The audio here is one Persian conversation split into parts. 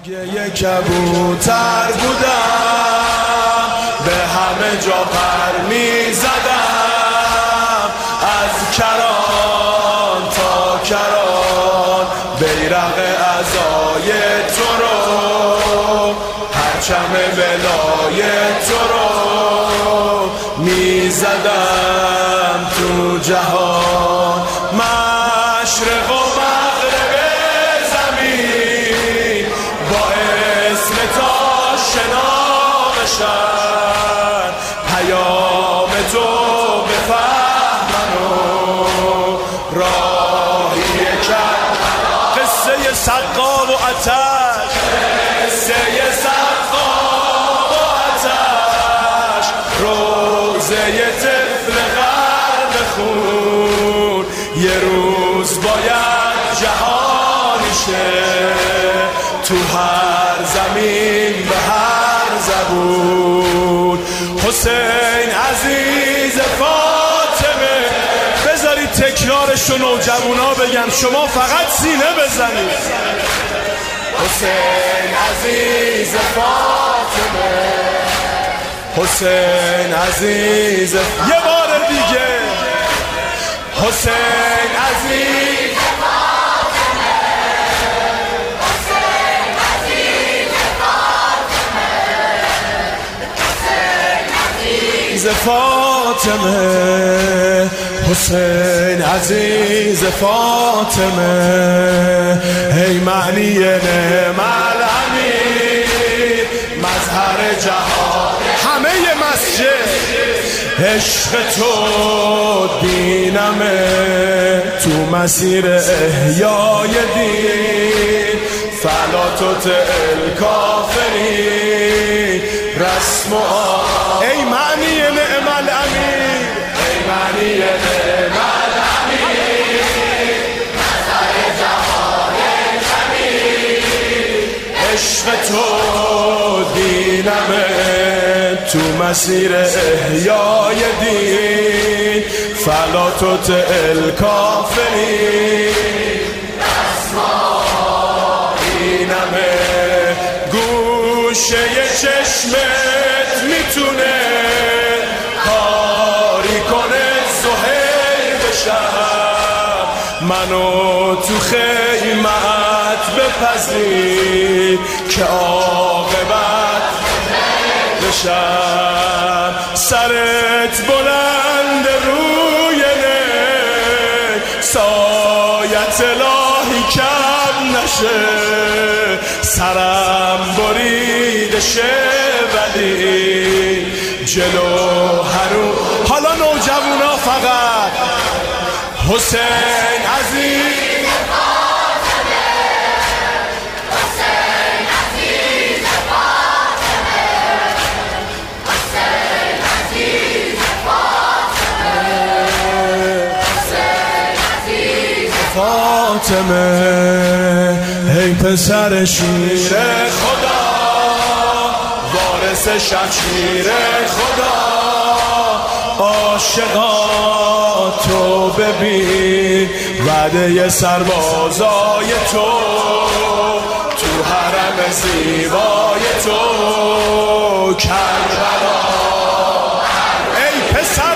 یه کبوتر بودم، به همه جا پر می زدم، از کران تا کران بیرق عزای تو رو، پرچم ولای تو رو می زدم تو جهان. مشرق و مغرب زمین با اسم تا شناقشن، پیام تو بفهمن و راهی کرد. قصه سقا و آتش، قصه سقا و آتش، روزه طفل غرق خون، یه روز باید جهانی شه، تو هر زمین به هر زبون. حسین عزیز فاطمه، بذارید تکرارشو نوجوانا بگن، شما فقط سینه بزنید. حسین عزیز فاطمه، حسین عزیز، یه بار دیگه. حسین عزیز فاطمه، حسین عزیز فاطمه، حسین عزیز فاطمه، حسین عزیز فاطمه. ای معنی نعم الامیر، مظهر جهان همه مسجد، عشق تو دینمه تو مسیر احیای دین، فلاتت الکافرین رسم و ای معنی نعم الامیر، ای معنی نعم الامیر، مظهر جهان جمیل، عشق تو دینمه تو مسیر احیای دین، فلاتت الکافرین دینمه. گوشه چشمت میتونه کاری کنه زهیر بشم، منو تو خیمت بپذیر که عاقبت بشم. سرت بلند روی نی، سایت الهی کم نشه، سرم بریده شه ولی جلو هرو. حالا نوجوانا فقط حسین عزیز فاطمه، ای پسر شیر خدا، وارث شمشیر خدا، عاشقا تو ببین وعده سربازای تو، تو حرم زیبای تو کربلا. ای پسر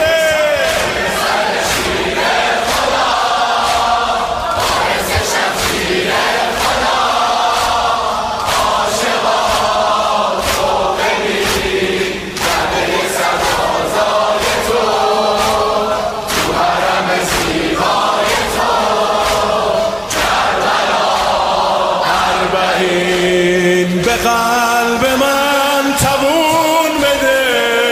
به قلب من توون بده،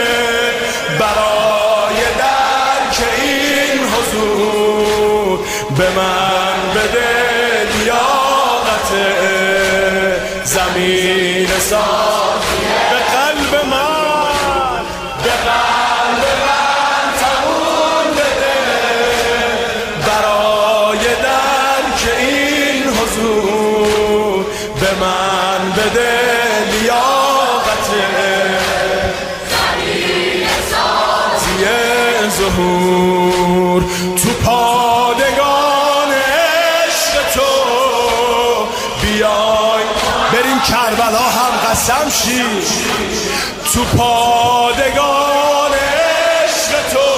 برای درک این حضور به من بده لیاقت زمین ساخته. به قلب من، به قلب من توون بده، برای درک این حضور به من بده لیاقت زمین سازی ظهور. تو پادگان عشق تو بیای، بریم کربلا هم قسم شی تو پادگان عشق تو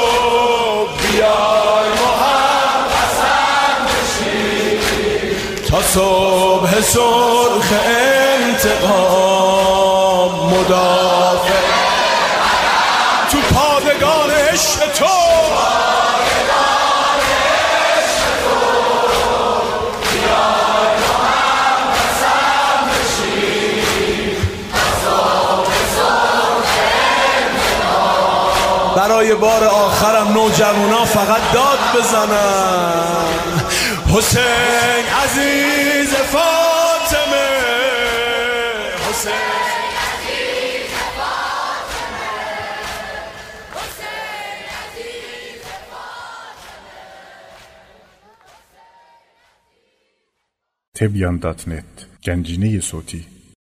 بیای ما هم قسم بشی تا صبح سرخ انتقام مدافع تو پادگان عشق تو برای بار آخرم نوجوانا فقط داد بزنن حسین عزیز فاطمه حسین عزیز فاطمه حسین عزیز فاطمه Tebyan.net Gencine صوتی